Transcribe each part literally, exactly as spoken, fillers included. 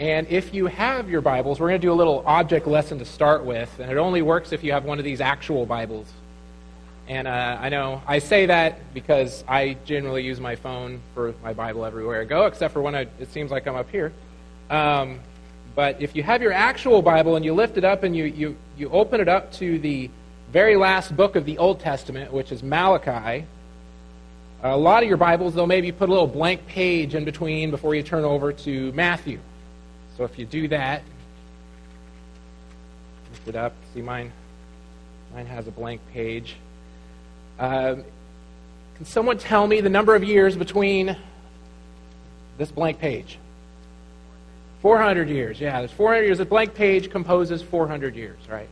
And if you have your Bibles, we're going to do a little object lesson to start with, and it only works if you have one of these actual Bibles. And uh, I know I say that because I generally use my phone for my Bible everywhere I go, except for when I, it seems like I'm up here. Um, but if you have your actual Bible and you lift it up and you, you, you open it up to the very last book of the Old Testament, which is Malachi, a lot of your Bibles, they'll maybe put a little blank page in between before you turn over to Matthew. So if you do that, lift it up. See, mine, mine has a blank page. Um, can someone tell me the number of years between this blank page? four hundred years. Yeah, there's four hundred years. A blank page composes four hundred years, right?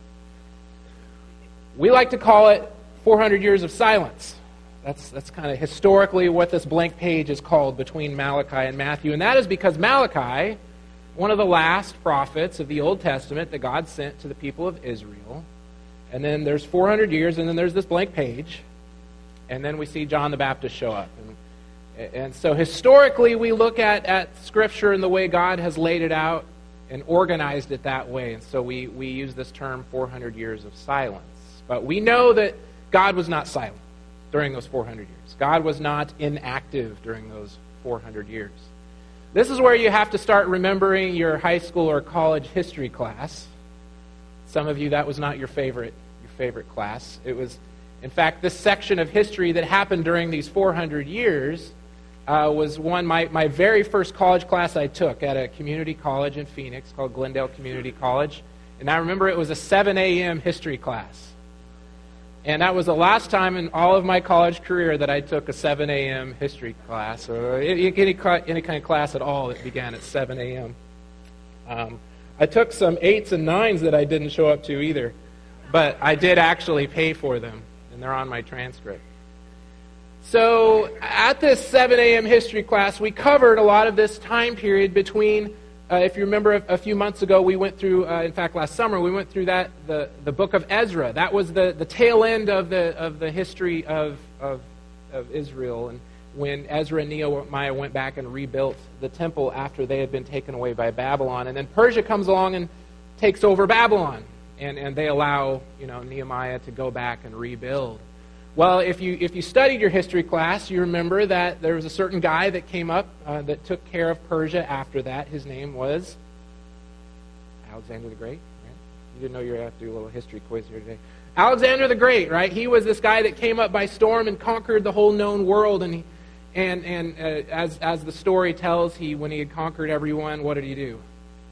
We like to call it four hundred years of silence. That's that's kind of historically what this blank page is called between Malachi and Matthew. And that is because Malachi, one of the last prophets of the Old Testament that God sent to the people of Israel. And then there's four hundred years, and then there's this blank page. And then we see John the Baptist show up. And, and so historically, we look at, at Scripture and the way God has laid it out and organized it that way. And so we, we use this term four hundred years of silence. But we know that God was not silent during those four hundred years. God was not inactive during those four hundred years. This is where you have to start remembering your high school or college history class. Some of you, that was not your favorite, your favorite class. It was, in fact, this section of history that happened during these four hundred years uh, was one, my, my very first college class I took at a community college in Phoenix called Glendale Community College. And I remember it was a seven a.m. history class. And that was the last time in all of my college career that I took a seven a.m. history class, or any, any kind of class at all that began at seven a.m. Um, I took some eights and nines that I didn't show up to either, but I did actually pay for them, and they're on my transcript. So at this seven a.m. history class, we covered a lot of this time period between Uh, if you remember, a, a few months ago, we went through, uh, in fact, last summer, we went through that the, the book of Ezra. That was the, the tail end of the of the history of, of of Israel, and when Ezra and Nehemiah went back and rebuilt the temple after they had been taken away by Babylon. And then Persia comes along and takes over Babylon, and, and they allow, you know, Nehemiah to go back and rebuild. Well, if you if you studied your history class, you remember that there was a certain guy that came up uh, that took care of Persia after that. His name was Alexander the Great. Right? You didn't know you were going to have to do a little history quiz here today. Alexander the Great, right? He was this guy that came up by storm and conquered the whole known world. And he, and and uh, as as the story tells, he when he had conquered everyone, what did he do?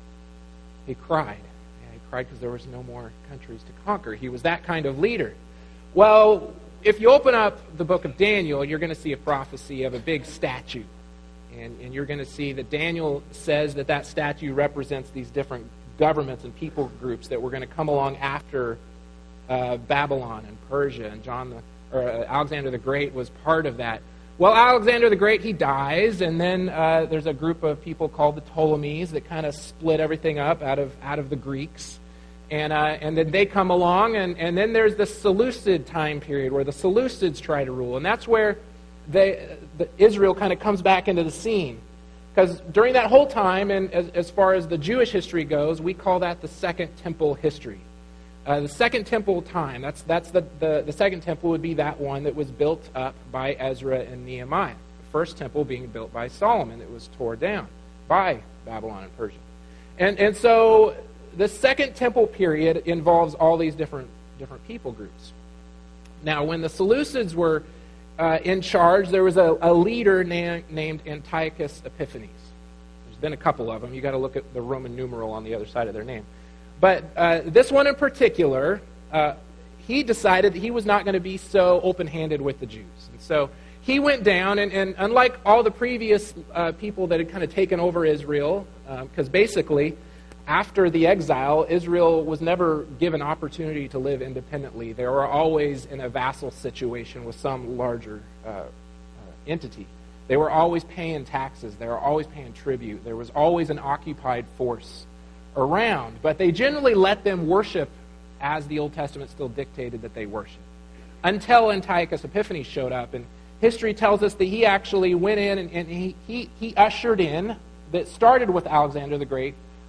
He cried. Yeah, he cried because there was no more countries to conquer. He was that kind of leader. Well, if you open up the book of Daniel, you're going to see a prophecy of a big statue. And, and you're going to see that Daniel says that that statue represents these different governments and people groups that were going to come along after uh, Babylon and Persia. And John the, or uh, Alexander the Great was part of that. Well, Alexander the Great, he dies, and then uh, there's a group of people called the Ptolemies that kind of split everything up out of out of the Greeks. And uh, and then they come along, and, and then there's the Seleucid time period where the Seleucids try to rule. And that's where they, the, Israel kind of comes back into the scene. Because during that whole time, and as, as far as the Jewish history goes, we call that the Second Temple history. Uh, the Second Temple time, that's that's the, the, the Second Temple would be that one that was built up by Ezra and Nehemiah. The First Temple being built by Solomon. It was torn down by Babylon and Persia. And and so the Second Temple period involves all these different different people groups. Now, when the Seleucids were uh, in charge, there was a, a leader na- named Antiochus Epiphanes. There's been a couple of them. You got to look at the Roman numeral on the other side of their name. But uh, this one in particular, uh, he decided that he was not going to be so open-handed with the Jews. And so he went down, and, and unlike all the previous uh, people that had kind of taken over Israel, because uh, basically, after the exile, Israel was never given opportunity to live independently. They were always in a vassal situation with some larger uh, uh, entity. They were always paying taxes. They were always paying tribute. There was always an occupied force around. But they generally let them worship as the Old Testament still dictated that they worship. Until Antiochus Epiphanes showed up. And history tells us that he actually went in and, and he, he, he ushered in, that started with Alexander the Great,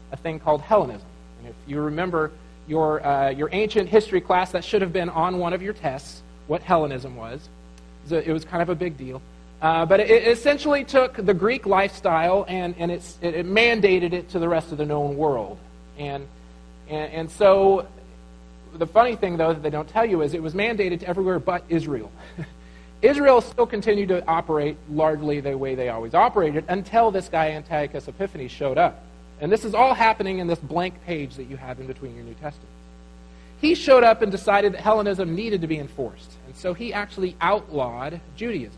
a thing called Hellenism. And if you remember your, uh, your ancient history class, that should have been on one of your tests, what Hellenism was. It was kind of a big deal. Uh, but it essentially took the Greek lifestyle and, and it's, it, it mandated it to the rest of the known world. And, and, and so the funny thing, though, that they don't tell you is it was mandated to everywhere but Israel. Israel still continued to operate largely the way they always operated until this guy Antiochus Epiphanes showed up. And this is all happening in this blank page that you have in between your New Testaments. He showed up and decided that Hellenism needed to be enforced. And so he actually outlawed Judaism.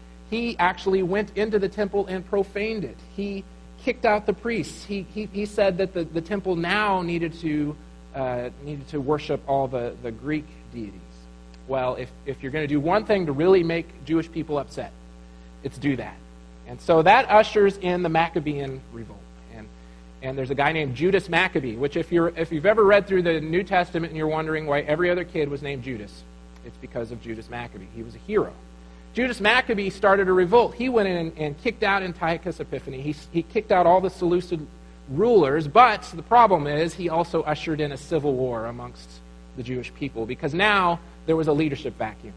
He actually went into the temple and profaned it. He kicked out the priests. He, he, he said that the, the temple now needed to, uh, needed to worship all the, the Greek deities. Well, if, if you're going to do one thing to really make Jewish people upset, it's do that. And so that ushers in the Maccabean revolt. And, and there's a guy named Judas Maccabee, which if, you're, if you've ever read through the New Testament and you're wondering why every other kid was named Judas, it's because of Judas Maccabee. He was a hero. Judas Maccabee started a revolt. He went in and, and kicked out Antiochus Epiphanes. He, he kicked out all the Seleucid rulers, but the problem is he also ushered in a civil war amongst the Jewish people because now there was a leadership vacuum.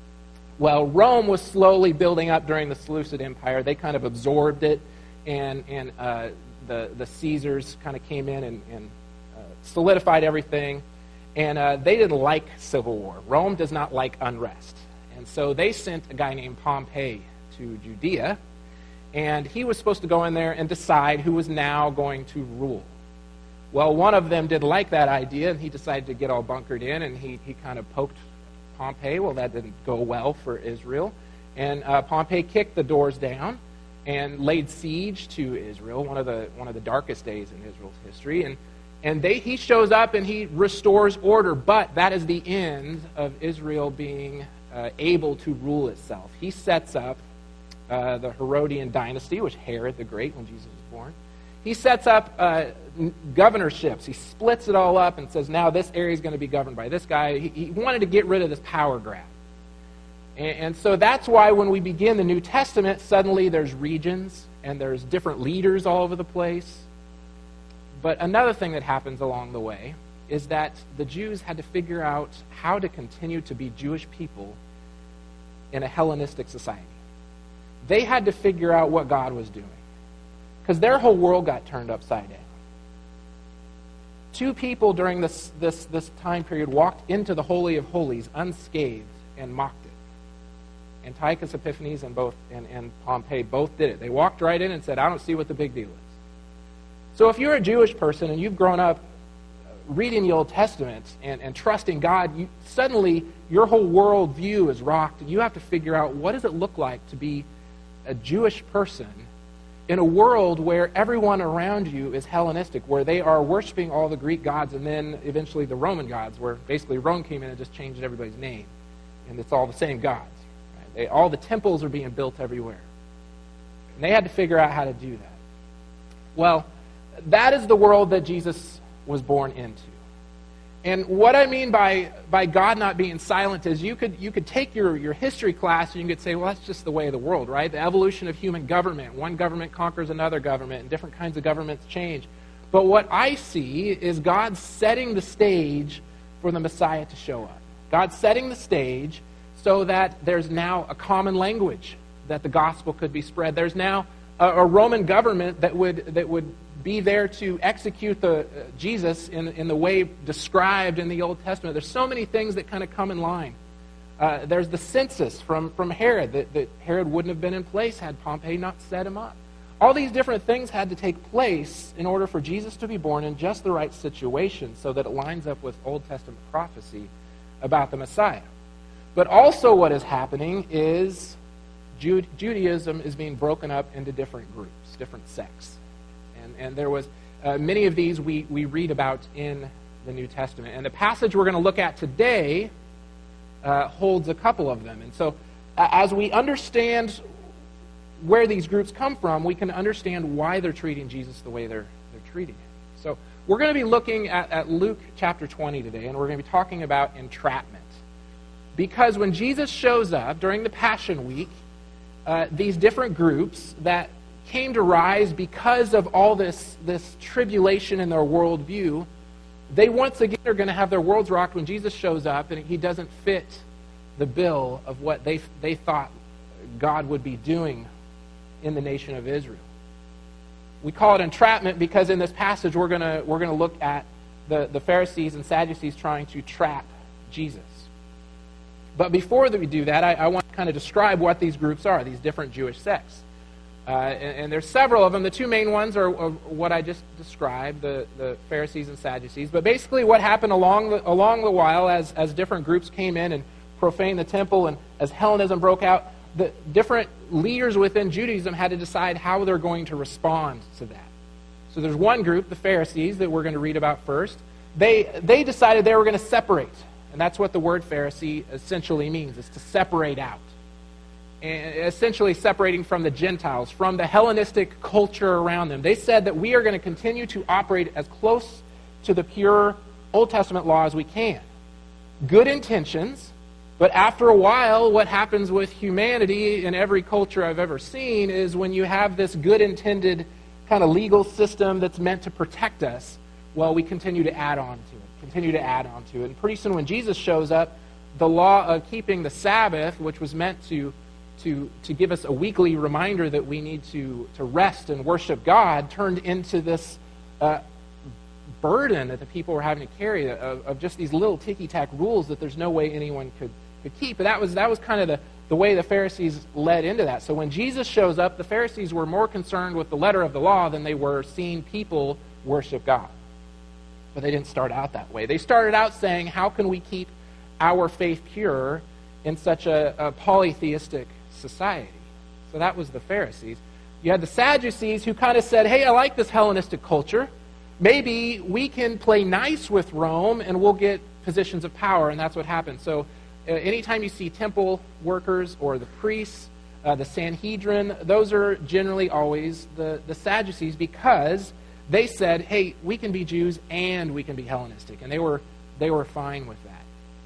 Well, Rome was slowly building up during the Seleucid Empire. They kind of absorbed it, and, and uh, the, the Caesars kind of came in and, and uh, solidified everything, and uh, they didn't like civil war. Rome does not like unrest. And so they sent a guy named Pompey to Judea, and he was supposed to go in there and decide who was now going to rule. Well, one of them didn't like that idea, and he decided to get all bunkered in, and he, he kind of poked Pompey. Well, that didn't go well for Israel. And uh, Pompey kicked the doors down and laid siege to Israel, one of the one of the darkest days in Israel's history. And and they he shows up and he restores order, but that is the end of Israel being uh, able to rule itself. He sets up uh, the Herodian dynasty, which Herod the Great, when Jesus was born. He sets up uh, governorships. He splits it all up and says, now this area is going to be governed by this guy. He, he wanted to get rid of this power grab. And, and so that's why when we begin the New Testament, suddenly there's regions and there's different leaders all over the place. But another thing that happens along the way is that the Jews had to figure out how to continue to be Jewish people in a Hellenistic society. They had to figure out what God was doing, because their whole world got turned upside down. Two people during this, this, this time period walked into the Holy of Holies unscathed and mocked it. Antiochus Epiphanes and, both, and, and Pompey both did it. They walked right in and said, I don't see what the big deal is. So if you're a Jewish person and you've grown up reading the Old Testament and, and trusting God, you, suddenly your whole world view is rocked, and you have to figure out what does it look like to be a Jewish person in a world where everyone around you is Hellenistic, where they are worshiping all the Greek gods and then eventually the Roman gods, where basically Rome came in and just changed everybody's name, and it's all the same gods. Right? They, all the temples are being built everywhere. And they had to figure out how to do that. Well, that is the world that Jesus was born into. And what I mean by, by God not being silent is you could, you could take your, your history class and you could say, well, that's just the way of the world, right? The evolution of human government. One government conquers another government, and different kinds of governments change. But what I see is God setting the stage for the Messiah to show up. God setting the stage so that there's now a common language that the gospel could be spread. There's now a, a Roman government that would that would be there to execute the uh, Jesus in, in the way described in the Old Testament. There's so many things that kind of come in line. Uh, there's the census from, from Herod, that, that Herod wouldn't have been in place had Pompey not set him up. All these different things had to take place in order for Jesus to be born in just the right situation so that it lines up with Old Testament prophecy about the Messiah. But also what is happening is Jude, Judaism is being broken up into different groups, different sects. And, and there was uh, many of these we, we read about in the New Testament. And the passage we're going to look at today uh, holds a couple of them. And so uh, as we understand where these groups come from, we can understand why they're treating Jesus the way they're, they're treating him. So we're going to be looking at, at Luke chapter twenty today, and we're going to be talking about entrapment. Because when Jesus shows up during the Passion Week, uh, these different groups that came to rise because of all this, this tribulation in their worldview. They once again are going to have their worlds rocked when Jesus shows up and he doesn't fit the bill of what they, they thought God would be doing in the nation of Israel. We call it entrapment because in this passage we're going to we're going to look at the, the Pharisees and Sadducees trying to trap Jesus. But before that we do that, I, I want to kind of describe what these groups are, these different Jewish sects. Uh, and, and there's several of them. The two main ones are, are what I just described, the, the Pharisees and Sadducees. But basically what happened along the, along the while as, as different groups came in and profaned the temple and as Hellenism broke out, the different leaders within Judaism had to decide how they're going to respond to that. So there's one group, the Pharisees, that we're going to read about first. They, they decided they were going to separate. And that's what the word Pharisee essentially means, is to separate out. And essentially separating from the Gentiles, from the Hellenistic culture around them. They said that we are going to continue to operate as close to the pure Old Testament law as we can. Good intentions, but after a while, what happens with humanity in every culture I've ever seen is when you have this good-intended kind of legal system that's meant to protect us, well, we continue to add on to it, continue to add on to it. And pretty soon when Jesus shows up, the law of keeping the Sabbath, which was meant to To, to give us a weekly reminder that we need to, to rest and worship God, turned into this uh, burden that the people were having to carry of, of just these little ticky-tack rules that there's no way anyone could, could keep. But that was, that was kind of the, the way the Pharisees led into that. So when Jesus shows up, the Pharisees were more concerned with the letter of the law than they were seeing people worship God. But they didn't start out that way. They started out saying, how can we keep our faith pure in such a, a polytheistic society? So that was the Pharisees. You had the Sadducees who kind of said, hey, I like this Hellenistic culture. Maybe we can play nice with Rome and we'll get positions of power, and that's what happened. So uh, anytime you see temple workers or the priests, uh, the Sanhedrin, those are generally always the, the Sadducees because they said, hey, we can be Jews and we can be Hellenistic, and they were they were fine with that.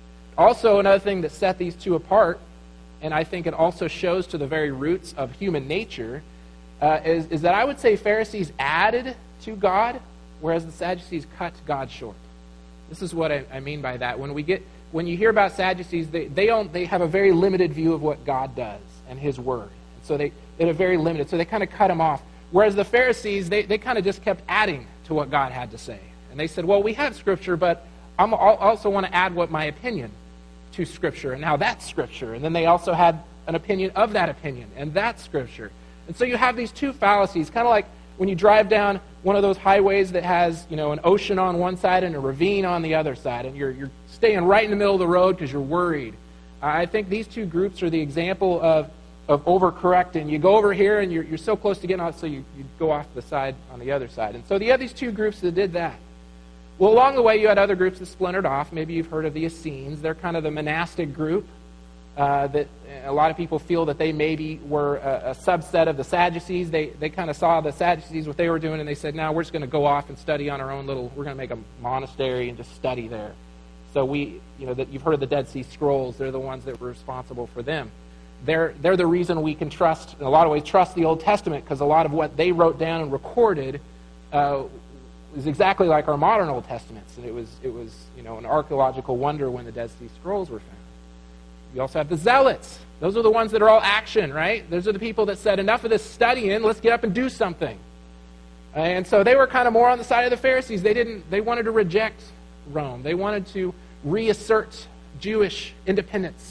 Also, another thing that set these two apart, and I think it also shows to the very roots of human nature, uh, is, is that I would say Pharisees added to God, whereas the Sadducees cut God short. This is what I, I mean by that. When we get, when you hear about Sadducees, they they don't they have a very limited view of what God does and His Word. So they they're very limited. So they kind of cut Him off. Whereas the Pharisees, they they kind of just kept adding to what God had to say, and they said, well, we have Scripture, but I'm, I also want to add what my opinion to Scripture, and now that's Scripture. And then they also had an opinion of that opinion, and that's Scripture. And so you have these two fallacies, kind of like when you drive down one of those highways that has, you know, an ocean on one side and a ravine on the other side, and you're you're staying right in the middle of the road because you're worried. I think these two groups are the example of of overcorrecting. You go over here, and you're you're so close to getting out, so you, you go off to the side on the other side. And so you have these two groups that did that. Well, along the way, you had other groups that splintered off. Maybe you've heard of the Essenes. They're kind of the monastic group uh, that a lot of people feel that they maybe were a, a subset of the Sadducees. They they kind of saw the Sadducees, what they were doing, and they said, now we're just going to go off and study on our own little, we're going to make a monastery and just study there. So we, you know, that you've heard of the Dead Sea Scrolls. They're the ones that were responsible for them. They're, they're the reason we can trust, in a lot of ways, trust the Old Testament, because a lot of what they wrote down and recorded uh, is exactly like our modern Old Testaments, and it was it was you know an archaeological wonder when the Dead Sea Scrolls were found. You also have the Zealots. Those are the ones that are all action, right? Those are the people that said, enough of this studying, let's get up and do something. And so they were kind of more on the side of the Pharisees. They didn't. They wanted to reject Rome. They wanted to reassert Jewish independence.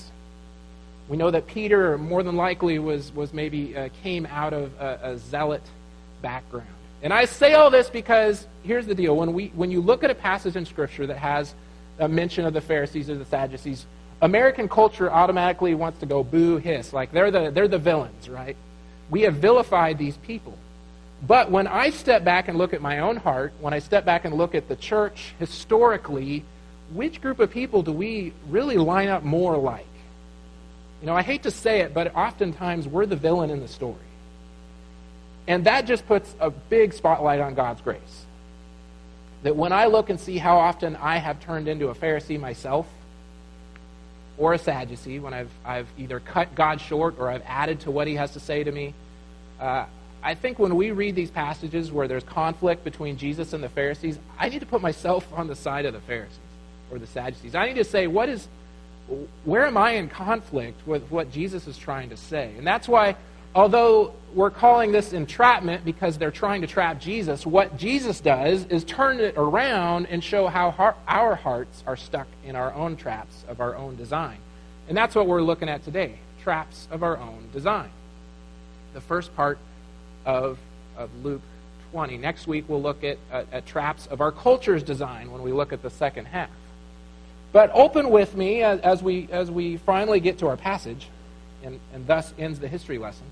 We know that Peter, more than likely, was was maybe uh, came out of a, a zealot background. And I say all this because here's the deal: when we when you look at a passage in Scripture that has a mention of the Pharisees or the Sadducees, American culture automatically wants to go boo hiss, like they're the they're the villains, right? We have vilified these people. But when I step back and look at my own heart, when I step back and look at the church historically, which group of people do we really line up more like? You know, I hate to say it, but oftentimes we're the villain in the story. And that just puts a big spotlight on God's grace. That when I look and see how often I have turned into a Pharisee myself, or a Sadducee, when I've I've either cut God short or I've added to what He has to say to me, uh, I think when we read these passages where there's conflict between Jesus and the Pharisees, I need to put myself on the side of the Pharisees or the Sadducees. I need to say, what is, where am I in conflict with what Jesus is trying to say? And that's why, although we're calling this entrapment because they're trying to trap Jesus, what Jesus does is turn it around and show how har- our hearts are stuck in our own traps of our own design. And that's what we're looking at today, traps of our own design. The first part of, of Luke twenty. Next week we'll look at, at, at traps of our culture's design when we look at the second half. But open with me as, as we as we finally get to our passage, and, and thus ends the history lesson.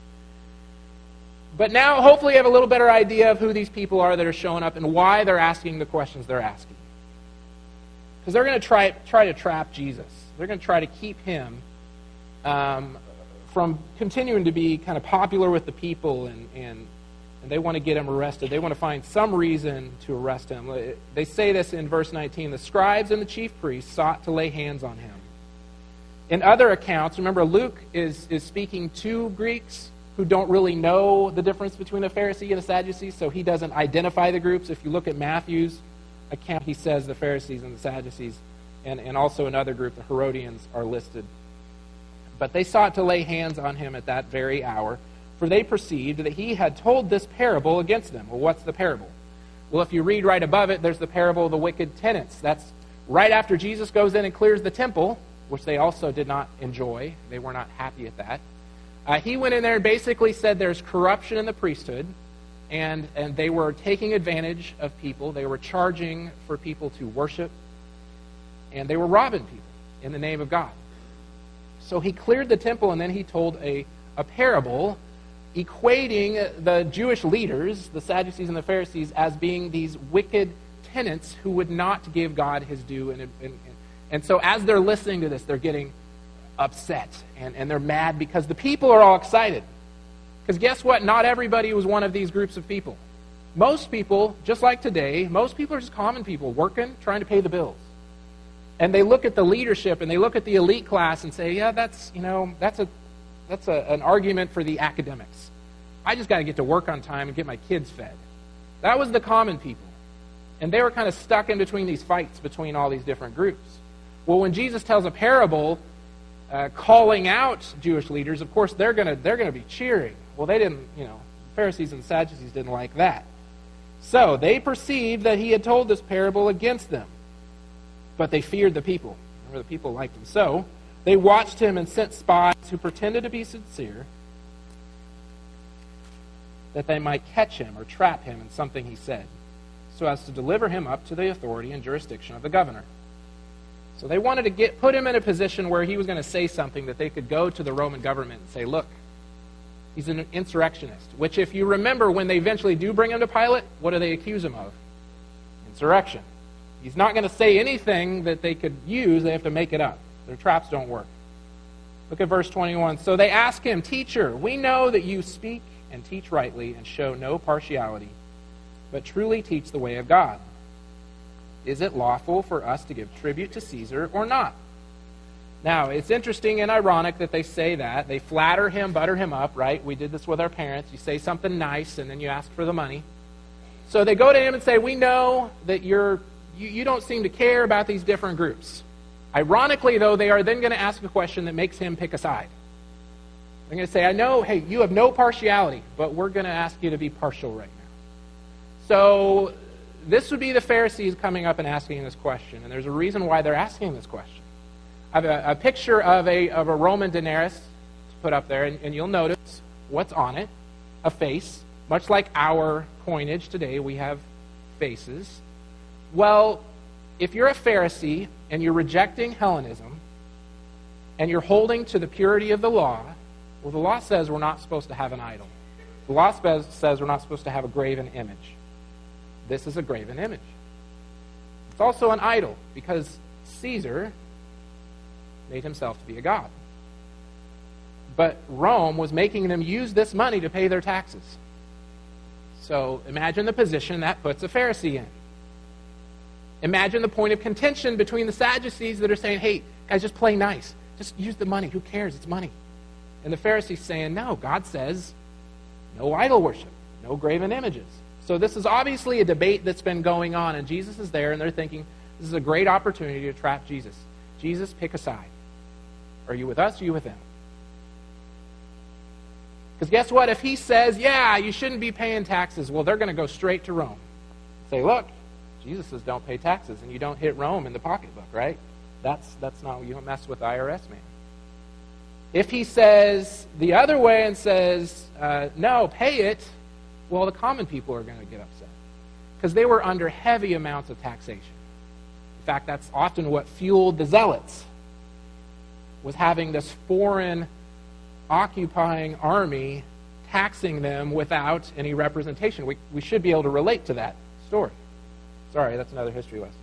But now hopefully you have a little better idea of who these people are that are showing up and why they're asking the questions they're asking. Because they're going to try try to trap Jesus. They're going to try to keep him um, from continuing to be kind of popular with the people, and, and, and they want to get him arrested. They want to find some reason to arrest him. They say this in verse nineteen, the scribes and the chief priests sought to lay hands on him. In other accounts, remember Luke is, is speaking to Greeks who don't really know the difference between a Pharisee and a Sadducee, so he doesn't identify the groups. If you look at Matthew's account, he says the Pharisees and the Sadducees, and, and also another group, the Herodians, are listed. But they sought to lay hands on him at that very hour, for they perceived that he had told this parable against them. Well, what's the parable? Well, if you read right above it, there's the parable of the wicked tenants. That's right after Jesus goes in and clears the temple, which they also did not enjoy. They were not happy at that. Uh, he went in there and basically said there's corruption in the priesthood, and, and they were taking advantage of people. They were charging for people to worship, and they were robbing people in the name of God. So he cleared the temple, and then he told a, a parable equating the Jewish leaders, the Sadducees and the Pharisees, as being these wicked tenants who would not give God his due. And, and, and so as they're listening to this, they're getting upset, and, and they're mad because the people are all excited. Because guess what? Not everybody was one of these groups of people. Most people, just like today, most people are just common people working, trying to pay the bills. And they look at the leadership and they look at the elite class and say, yeah, that's, you know, that's a that's a, an argument for the academics. I just got to get to work on time and get my kids fed. That was the common people. And they were kind of stuck in between these fights between all these different groups. Well, when Jesus tells a parable uh, calling out Jewish leaders, of course they're gonna they're gonna be cheering. Well, they didn't, you know, Pharisees and Sadducees didn't like that. So they perceived that he had told this parable against them. But they feared the people. Remember, the people liked him. So they watched him and sent spies who pretended to be sincere, that they might catch him or trap him in something he said, so as to deliver him up to the authority and jurisdiction of the governor. So they wanted to get put him in a position where he was going to say something that they could go to the Roman government and say, look, he's an insurrectionist. Which, if you remember, when they eventually do bring him to Pilate, what do they accuse him of? Insurrection. He's not going to say anything that they could use. They have to make it up. Their traps don't work. Look at verse twenty-one. So they ask him, Teacher, we know that you speak and teach rightly and show no partiality, but truly teach the way of God. Is it lawful for us to give tribute to Caesar or not? Now, it's interesting and ironic that they say that. They flatter him, butter him up, right? We did this with our parents. You say something nice, and then you ask for the money. So they go to him and say, we know that you're You, you don't seem to care about these different groups. Ironically, though, they are then going to ask a question that makes him pick a side. They're going to say, I know, hey, you have no partiality, but we're going to ask you to be partial right now. So this would be the Pharisees coming up and asking this question, and there's a reason why they're asking this question. I have a, a picture of a, of a Roman denarius to put up there, and, and you'll notice what's on it, a face. Much like our coinage today, we have faces. Well, if you're a Pharisee and you're rejecting Hellenism and you're holding to the purity of the law, well, the law says we're not supposed to have an idol. The law says we're not supposed to have a graven image. This is a graven image. It's also an idol because Caesar made himself to be a god. But Rome was making them use this money to pay their taxes. So imagine the position that puts a Pharisee in. Imagine the point of contention between the Sadducees that are saying, hey, guys, just play nice. Just use the money. Who cares? It's money. And the Pharisees saying, no, God says no idol worship, no graven images. So this is obviously a debate that's been going on, and Jesus is there, and they're thinking, this is a great opportunity to trap Jesus. Jesus, pick a side. Are you with us or are you with them? Because guess what? If he says, yeah, you shouldn't be paying taxes, well, they're going to go straight to Rome. Say, look, Jesus says don't pay taxes, and you don't hit Rome in the pocketbook, right? That's, that's not, you don't mess with the I R S man. If he says the other way and says, uh, no, pay it, well, the common people are going to get upset. Because they were under heavy amounts of taxation. In fact, that's often what fueled the Zealots, was having this foreign occupying army taxing them without any representation. We, we should be able to relate to that story. Sorry, that's another history lesson.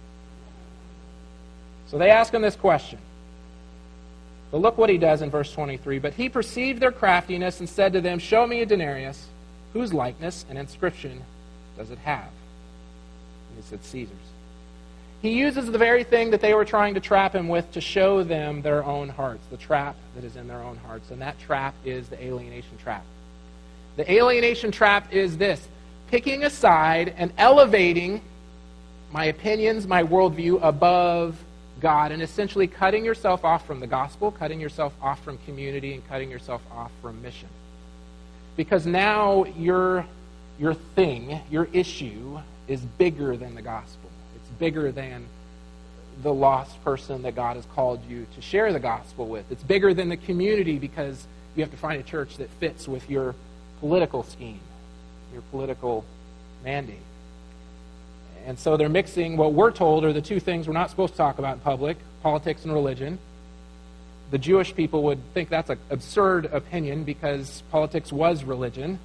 So they ask him this question. But look what he does in verse twenty-three. But he perceived their craftiness and said to them, show me a denarius. Whose likeness and inscription does it have? And he said, Caesar's. He uses the very thing that they were trying to trap him with to show them their own hearts, the trap that is in their own hearts. And that trap is the alienation trap. The alienation trap is this: picking a side and elevating my opinions, my worldview above God, and essentially cutting yourself off from the gospel, cutting yourself off from community, and cutting yourself off from mission. Because now your, your thing, your issue, is bigger than the gospel. It's bigger than the lost person that God has called you to share the gospel with. It's bigger than the community because you have to find a church that fits with your political scheme, your political mandate. And so they're mixing what we're told are the two things we're not supposed to talk about in public, politics and religion. The Jewish people would think that's an absurd opinion because politics was religion.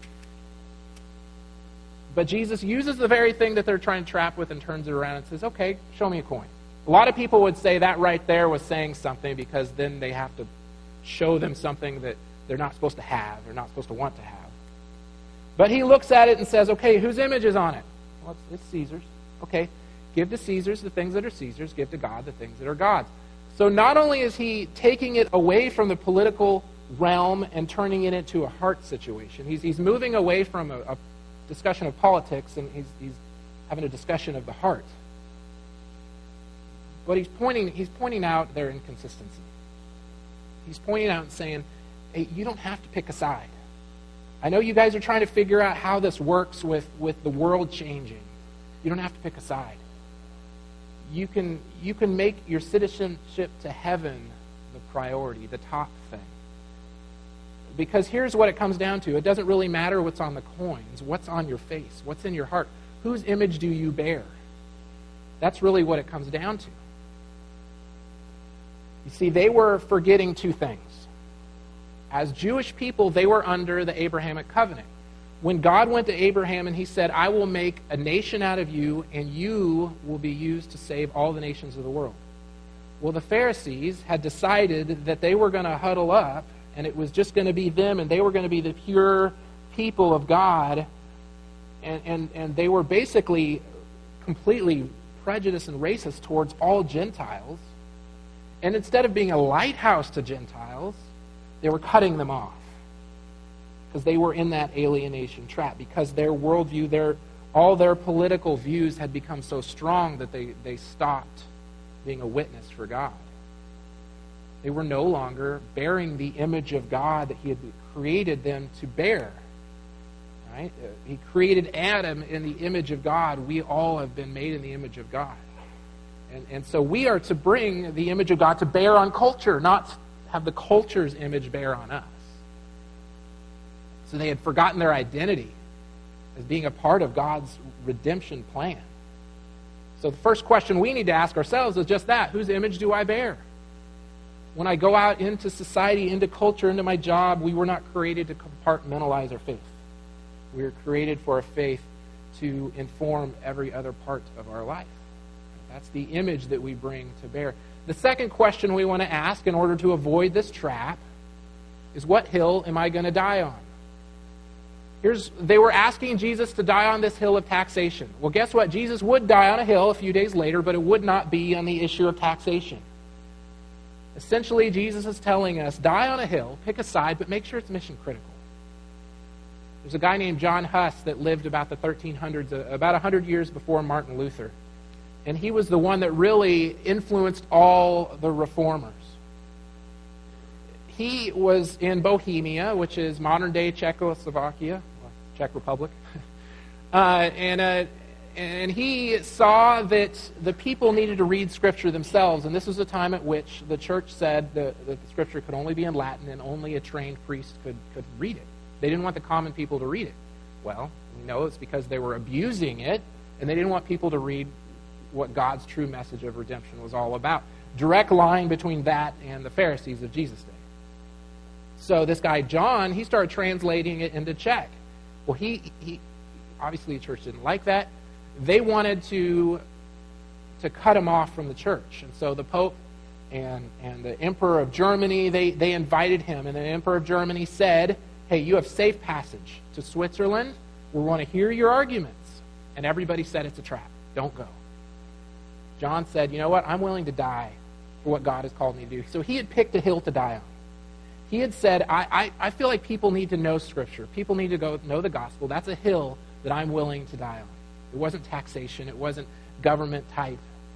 But Jesus uses the very thing that they're trying to trap with and turns it around and says, okay, show me a coin. A lot of people would say that right there was saying something because then they have to show them something that they're not supposed to have, they're not supposed to want to have. But he looks at it and says, okay, whose image is on it? Well, it's, it's Caesar's. Okay, give to Caesar's the things that are Caesar's, give to God the things that are God's. So not only is he taking it away from the political realm and turning it into a heart situation, he's, he's moving away from a, a discussion of politics and he's, he's having a discussion of the heart. But he's pointing, he's pointing out their inconsistency. He's pointing out and saying, hey, you don't have to pick a side. I know you guys are trying to figure out how this works with, with the world changing. You don't have to pick a side. You can, you can make your citizenship to heaven the priority, the top thing. Because here's what it comes down to. It doesn't really matter what's on the coins, what's on your face, what's in your heart. Whose image do you bear? That's really what it comes down to. You see, they were forgetting two things. As Jewish people, they were under the Abrahamic covenant. When God went to Abraham and he said, I will make a nation out of you, and you will be used to save all the nations of the world. Well, the Pharisees had decided that they were going to huddle up, and it was just going to be them, and they were going to be the pure people of God, and, and, and they were basically completely prejudiced and racist towards all Gentiles. And instead of being a lighthouse to Gentiles, they were cutting them off. Because they were in that alienation trap. Because their worldview, their, all their political views had become so strong that they, they stopped being a witness for God. They were no longer bearing the image of God that he had created them to bear. Right? He created Adam in the image of God. We all have been made in the image of God. And, and so we are to bring the image of God to bear on culture, not have the culture's image bear on us. So they had forgotten their identity as being a part of God's redemption plan. So the first question we need to ask ourselves is just that. Whose image do I bear? When I go out into society, into culture, into my job, we were not created to compartmentalize our faith. We were created for a faith to inform every other part of our life. That's the image that we bring to bear. The second question we want to ask in order to avoid this trap is, what hill am I going to die on? Here's, they were asking Jesus to die on this hill of taxation. Well, guess what? Jesus would die on a hill a few days later, but it would not be on the issue of taxation. Essentially, Jesus is telling us, die on a hill, pick a side, but make sure it's mission critical. There's a guy named John Huss that lived about the thirteen hundreds, about one hundred years before Martin Luther. And he was the one that really influenced all the reformers. He was in Bohemia, which is modern-day Czechoslovakia, Czech Republic. uh, and, uh, and he saw that the people needed to read Scripture themselves. And this was a time at which the church said the, that the Scripture could only be in Latin and only a trained priest could, could read it. They didn't want the common people to read it. Well, we know it's because they were abusing it, and they didn't want people to read what God's true message of redemption was all about. Direct line between that and the Pharisees of Jesus' day. So this guy, John, he started translating it into Czech. Well, he, he obviously the church didn't like that. They wanted to, to cut him off from the church. And so the Pope and, and the Emperor of Germany, they, they invited him. And the Emperor of Germany said, hey, you have safe passage to Switzerland. We want to hear your arguments. And everybody said it's a trap. Don't go. John said, you know what? I'm willing to die for what God has called me to do. So he had picked a hill to die on. He had said, I, I, I feel like people need to know Scripture. People need to go know the gospel. That's a hill that I'm willing to die on. It wasn't taxation. It wasn't government type.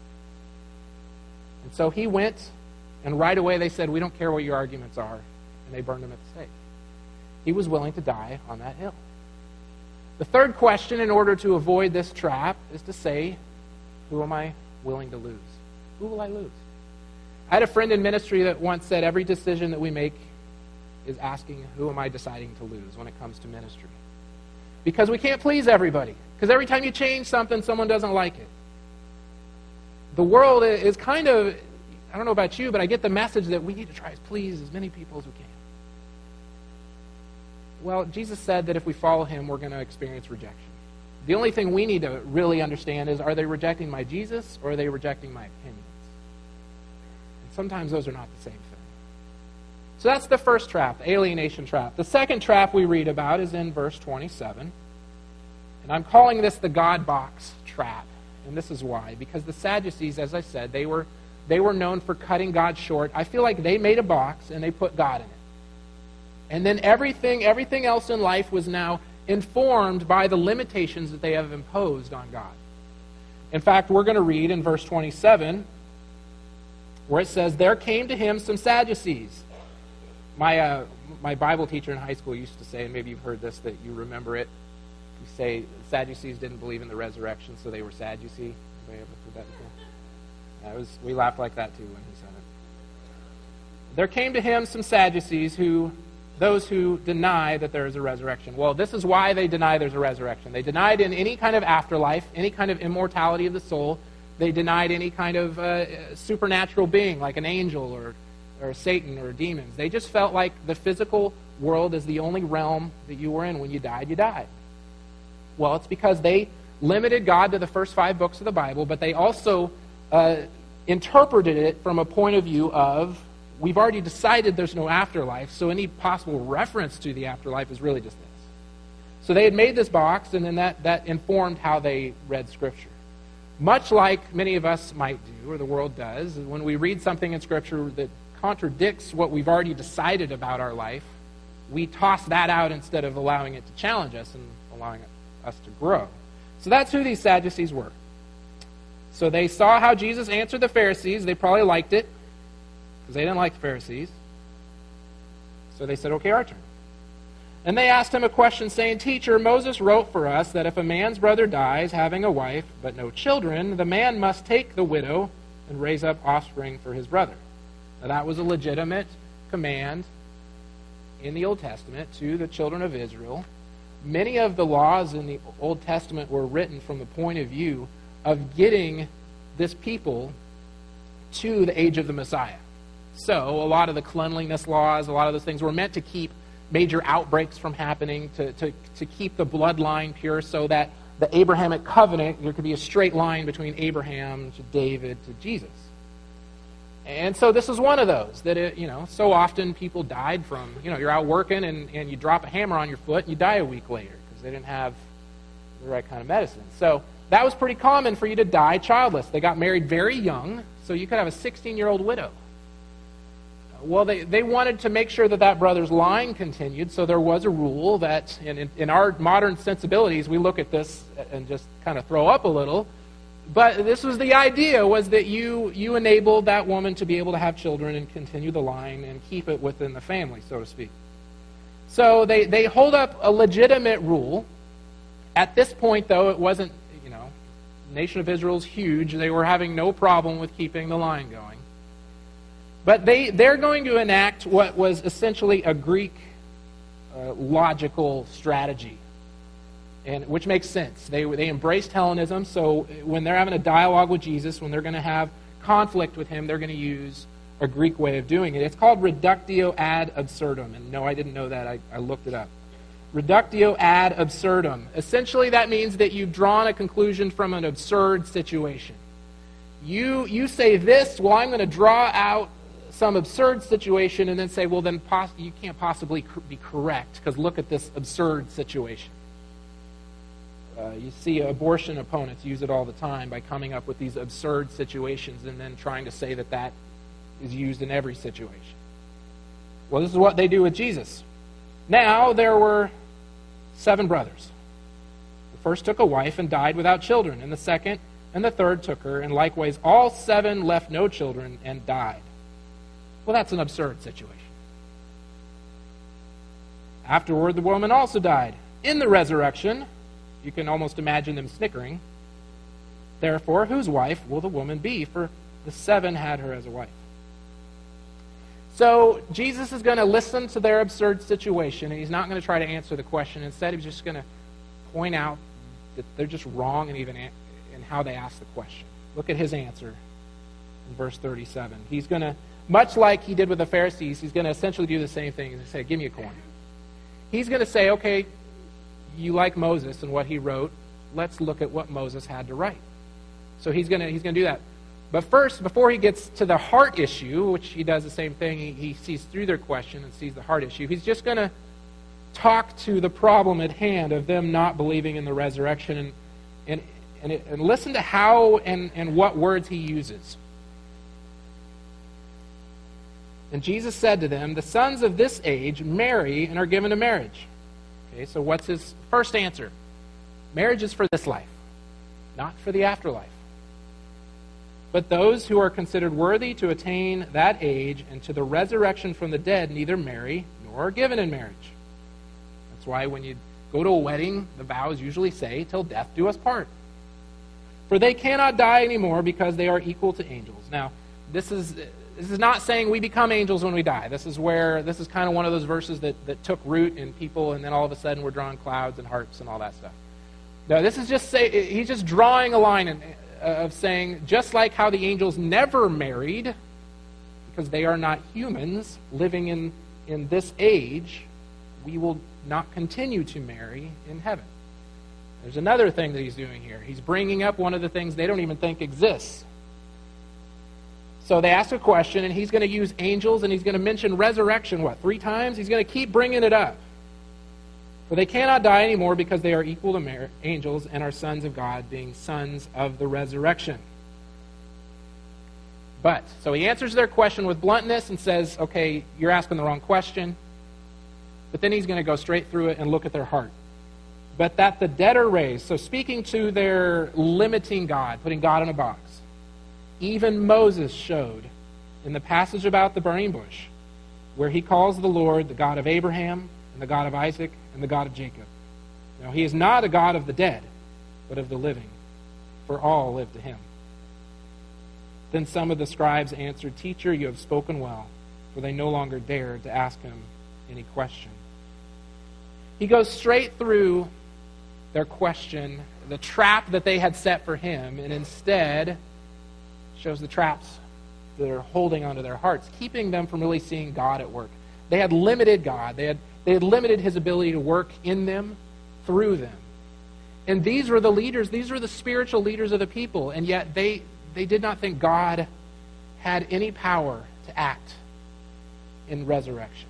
And so he went, and right away they said, we don't care what your arguments are. And they burned him at the stake. He was willing to die on that hill. The third question, in order to avoid this trap, is to say, who am I willing to lose? Who will I lose? I had a friend in ministry that once said every decision that we make is asking, who am I deciding to lose when it comes to ministry? Because we can't please everybody. Because every time you change something, someone doesn't like it. The world is kind of, I don't know about you, but I get the message that we need to try to please as many people as we can. Well, Jesus said that if we follow him, we're going to experience rejection. The only thing we need to really understand is, are they rejecting my Jesus or are they rejecting my opinions? And sometimes those are not the same thing. So that's the first trap, the alienation trap. The second trap we read about is in verse twenty-seven. And I'm calling this the God box trap. And this is why. Because the Sadducees, as I said, they were, they were known for cutting God short. I feel like they made a box and they put God in it. And then everything, everything else in life was now informed by the limitations that they have imposed on God. In fact, we're going to read in verse twenty-seven where it says, there came to him some Sadducees. My uh, my Bible teacher in high school used to say, and maybe you've heard this, that you remember it. You say Sadducees didn't believe in the resurrection, so they were sad, you see. Anybody ever heard that before? That was, we laughed like that too when he said it. There came to him some Sadducees who... those who deny that there is a resurrection. Well, this is why they deny there's a resurrection. They denied in any kind of afterlife, any kind of immortality of the soul. They denied any kind of uh, supernatural being, like an angel or, or Satan or demons. They just felt like the physical world is the only realm that you were in. When you died, you died. Well, it's because they limited God to the first five books of the Bible, but they also uh, interpreted it from a point of view of, we've already decided there's no afterlife, so any possible reference to the afterlife is really just this. So they had made this box, and then that, that informed how they read Scripture. Much like many of us might do, or the world does, when we read something in Scripture that contradicts what we've already decided about our life, we toss that out instead of allowing it to challenge us and allowing us to grow. So that's who these Sadducees were. So they saw how Jesus answered the Pharisees. They probably liked it, because they didn't like the Pharisees. So they said, okay, our turn. And they asked him a question saying, Teacher, Moses wrote for us that if a man's brother dies having a wife but no children, the man must take the widow and raise up offspring for his brother. Now that was a legitimate command in the Old Testament to the children of Israel. Many of the laws in the Old Testament were written from the point of view of getting this people to the age of the Messiah. So a lot of the cleanliness laws, a lot of those things were meant to keep major outbreaks from happening, to, to, to keep the bloodline pure so that the Abrahamic covenant, there could be a straight line between Abraham to David to Jesus. And so this is one of those that, it, you know, so often people died from, you know, you're out working and, and you drop a hammer on your foot and you die a week later because they didn't have the right kind of medicine. So that was pretty common for you to die childless. They got married very young, so you could have a sixteen-year-old widow. Well, they, they wanted to make sure that that brother's line continued, so there was a rule that, in, in, in our modern sensibilities, we look at this and just kind of throw up a little. But this was the idea, was that you, you enabled that woman to be able to have children and continue the line and keep it within the family, so to speak. So they, they hold up a legitimate rule. At this point, though, it wasn't, you know, the nation of Israel's huge. They were having no problem with keeping the line going. But they, they're going to enact what was essentially a Greek uh, logical strategy, and which makes sense. They, they embraced Hellenism, so when they're having a dialogue with Jesus, when they're going to have conflict with him, they're going to use a Greek way of doing it. It's called reductio ad absurdum, and no, I didn't know that. I, I looked it up. Reductio ad absurdum. Essentially, that means that you've drawn a conclusion from an absurd situation. You, you say this, well, I'm going to draw out some absurd situation and then say, well, then pos- you can't possibly cr- be correct because look at this absurd situation. Uh, you see abortion opponents use it all the time by coming up with these absurd situations and then trying to say that that is used in every situation. Well, this is what they do with Jesus. Now, there were seven brothers. The first took a wife and died without children, and the second and the third took her, and likewise all seven left no children and died. Well, that's an absurd situation. Afterward, the woman also died. In the resurrection, you can almost imagine them snickering. Therefore, whose wife will the woman be? For the seven had her as a wife. So, Jesus is going to listen to their absurd situation, and he's not going to try to answer the question. Instead, he's just going to point out that they're just wrong in even in how they ask the question. Look at his answer in verse thirty-seven. He's going to, much like he did with the Pharisees, he's going to essentially do the same thing. He's going to say, give me a coin. He's going to say, okay, you like Moses and what he wrote. Let's look at what Moses had to write. So he's going to he's going to do that. But first, before he gets to the heart issue, which he does the same thing, he, he sees through their question and sees the heart issue. He's just going to talk to the problem at hand of them not believing in the resurrection and and, and, it, and listen to how and, and what words he uses. And Jesus said to them, the sons of this age marry and are given to marriage. Okay, so what's his first answer? Marriage is for this life, not for the afterlife. But those who are considered worthy to attain that age and to the resurrection from the dead neither marry nor are given in marriage. That's why when you go to a wedding, the vows usually say, till death do us part. For they cannot die anymore because they are equal to angels. Now, this is this is not saying we become angels when we die. This is where, this is kind of one of those verses that, that took root in people, and then all of a sudden we're drawing clouds and harps and all that stuff. No, this is just, say, he's just drawing a line in, of saying, just like how the angels never married, because they are not humans living in, in this age, we will not continue to marry in heaven. There's another thing that he's doing here. He's bringing up one of the things they don't even think exists. So they ask a question, and he's going to use angels, and he's going to mention resurrection, what, three times? He's going to keep bringing it up. For they cannot die anymore because they are equal to mar- angels and are sons of God, being sons of the resurrection. But, so he answers their question with bluntness and says, okay, you're asking the wrong question. But then he's going to go straight through it and look at their heart. But that the dead are raised. So speaking to their limiting God, putting God in a box. Even Moses showed in the passage about the burning bush, where he calls the Lord the God of Abraham, and the God of Isaac, and the God of Jacob. Now, he is not a God of the dead, but of the living, for all live to him. Then some of the scribes answered, Teacher, you have spoken well, for they no longer dared to ask him any question. He goes straight through their question, the trap that they had set for him, and instead shows the traps that are holding onto their hearts, keeping them from really seeing God at work. They had limited God. They had They had limited his ability to work in them, through them. And these were the leaders, these were the spiritual leaders of the people, and yet they, they did not think God had any power to act in resurrection.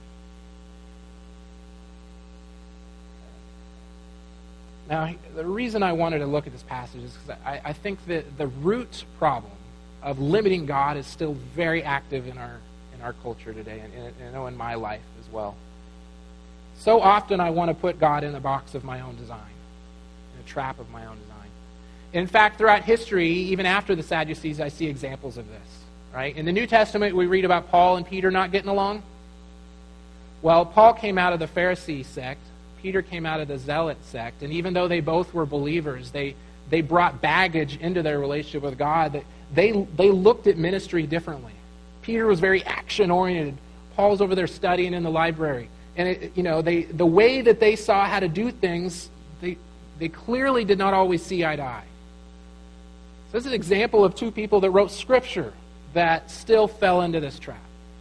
Now, the reason I wanted to look at this passage is because I, I think that the root problem of limiting God is still very active in our in our culture today, and, and, and I know in my life as well. So often I want to put God in a box of my own design, in a trap of my own design. In fact, throughout history, even after the Sadducees, I see examples of this. Right? In the New Testament, we read about Paul and Peter not getting along. Well, Paul came out of the Pharisee sect. Peter came out of the Zealot sect. And even though they both were believers, they, they brought baggage into their relationship with God. That they, they looked at ministry differently. Peter was very action-oriented. Paul's over there studying in the library. And it, you know, they, the way that they saw how to do things, they, they clearly did not always see eye to eye. So this is an example of two people that wrote Scripture that still fell into this trap.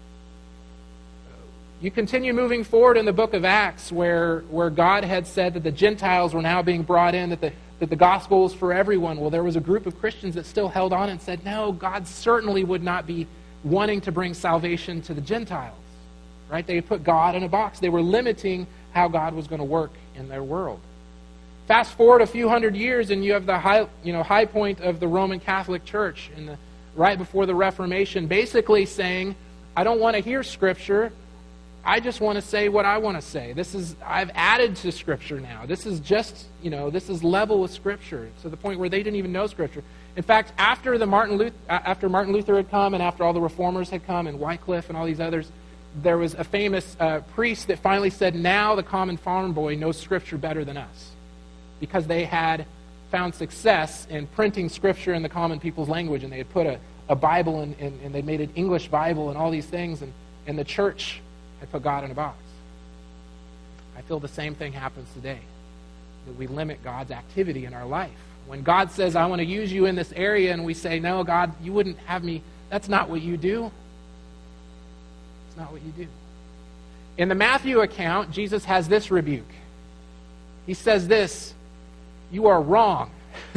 You continue moving forward in the book of Acts where, where God had said that the Gentiles were now being brought in, that the, that the gospel was for everyone. Well, there was a group of Christians that still held on and said, no, God certainly would not be wanting to bring salvation to the Gentiles. Right? They had put God in a box. They were limiting how God was going to work in their world. Fast forward a few hundred years and you have the high, you know, high point of the Roman Catholic Church in the right before the Reformation, basically saying, I don't want to hear Scripture. I just want to say what I want to say. This is, I've added to Scripture now. This is just, you know, this is level with Scripture, to the point where they didn't even know Scripture. In fact, after the Martin Luther, after Martin Luther had come and after all the Reformers had come and Wycliffe and all these others, there was a famous uh, priest that finally said, now the common farm boy knows Scripture better than us. Because they had found success in printing Scripture in the common people's language, and they had put a, a Bible in, in, and they made an English Bible and all these things, and, and the church had put God in a box. I feel the same thing happens today, that we limit God's activity in our life. When God says, I want to use you in this area, and we say, no, God, you wouldn't have me, that's not what you do. It's not what you do. In the Matthew account, Jesus has this rebuke. He says this, you are wrong,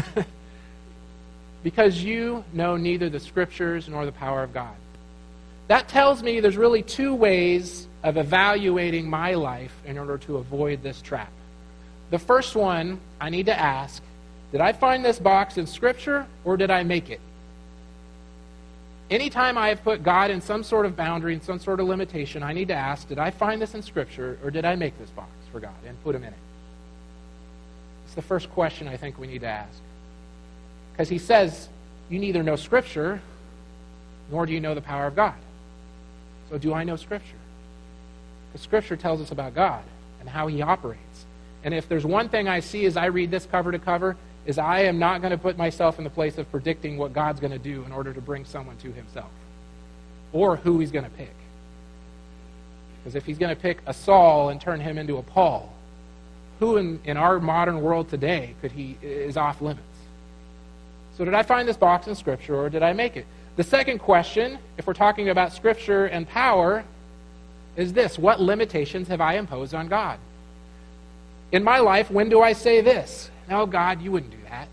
because you know neither the Scriptures nor the power of God. That tells me there's really two ways of evaluating my life in order to avoid this trap. The first one, I need to ask, did I find this box in Scripture or did I make it? Anytime I have put God in some sort of boundary, in some sort of limitation, I need to ask, did I find this in Scripture or did I make this box for God and put Him in it? It's the first question I think we need to ask. Because He says, you neither know Scripture nor do you know the power of God. So do I know Scripture? Because Scripture tells us about God and how He operates. And if there's one thing I see as I read this cover to cover, is I am not going to put myself in the place of predicting what God's going to do in order to bring someone to Himself. Or who He's going to pick. Because if He's going to pick a Saul and turn him into a Paul, who in, in our modern world today could he is off limits? So did I find this box in Scripture or did I make it? The second question, if we're talking about Scripture and power, is this. What limitations have I imposed on God? In my life, when do I say this? No, God, you wouldn't do that.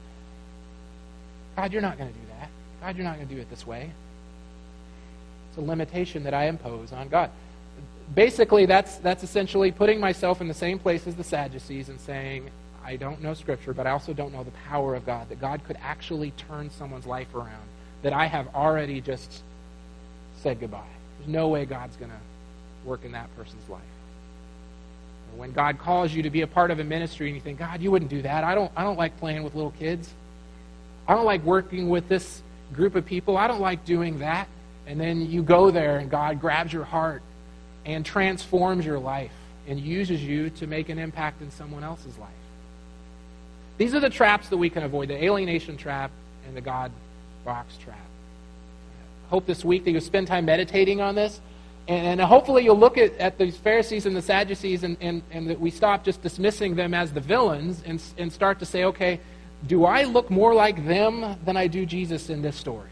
God, you're not going to do that. God, you're not going to do it this way. It's a limitation that I impose on God. Basically, that's that's essentially putting myself in the same place as the Sadducees and saying, I don't know Scripture, but I also don't know the power of God, that God could actually turn someone's life around, that I have already just said goodbye. There's no way God's going to work in that person's life. When God calls you to be a part of a ministry and you think, God, you wouldn't do that. I don't, I don't like playing with little kids. I don't like working with this group of people. I don't like doing that. And then you go there and God grabs your heart and transforms your life and uses you to make an impact in someone else's life. These are the traps that we can avoid, the alienation trap and the God box trap. I hope this week that you'll spend time meditating on this. And hopefully you'll look at, at these Pharisees and the Sadducees and, and, and that we stop just dismissing them as the villains and, and start to say, okay, do I look more like them than I do Jesus in this story?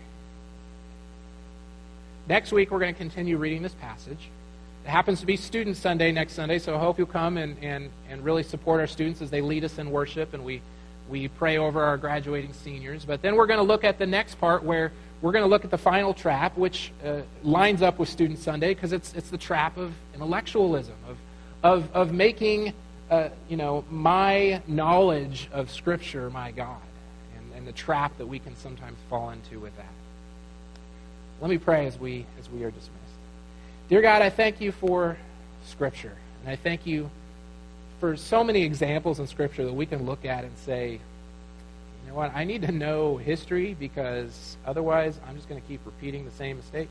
Next week we're going to continue reading this passage. It happens to be Student Sunday next Sunday, so I hope you'll come and, and, and really support our students as they lead us in worship and we, we pray over our graduating seniors. But then we're going to look at the next part where we're going to look at the final trap, which uh, lines up with Student Sunday because it's it's the trap of intellectualism, of of of making uh, you know my knowledge of Scripture my God, and, and the trap that we can sometimes fall into with that. Let me pray as we as we are dismissed. Dear God, I thank you for Scripture. And I thank you for so many examples in Scripture that we can look at and say, you know what, I need to know history because otherwise I'm just going to keep repeating the same mistakes.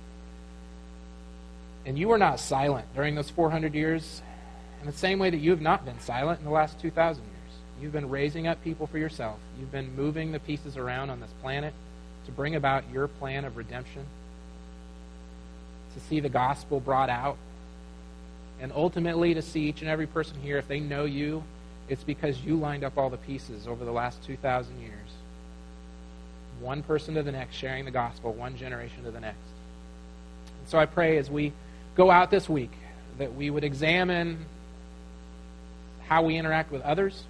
And you were not silent during those four hundred years in the same way that you have not been silent in the last two thousand years. You've been raising up people for yourself. You've been moving the pieces around on this planet to bring about your plan of redemption, to see the gospel brought out, and ultimately to see each and every person here, if they know you, it's because you lined up all the pieces over the last two thousand years. One person to the next, sharing the gospel, one generation to the next. And so I pray as we go out this week that we would examine how we interact with others,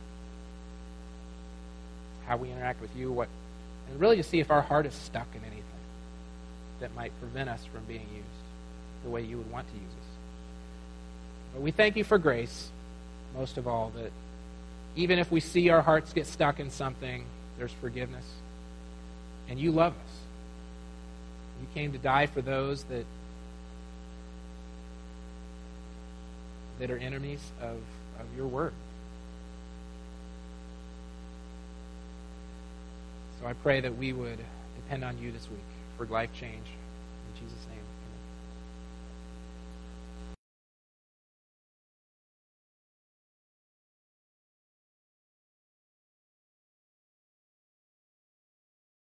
how we interact with you, what, and really to see if our heart is stuck in anything that might prevent us from being used the way you would want to use us. But we thank you for grace, most of all, that even if we see our hearts get stuck in something, there's forgiveness. And you love us. You came to die for those that that are enemies of, of your word. So I pray that we would depend on you this week for life change. In Jesus' name.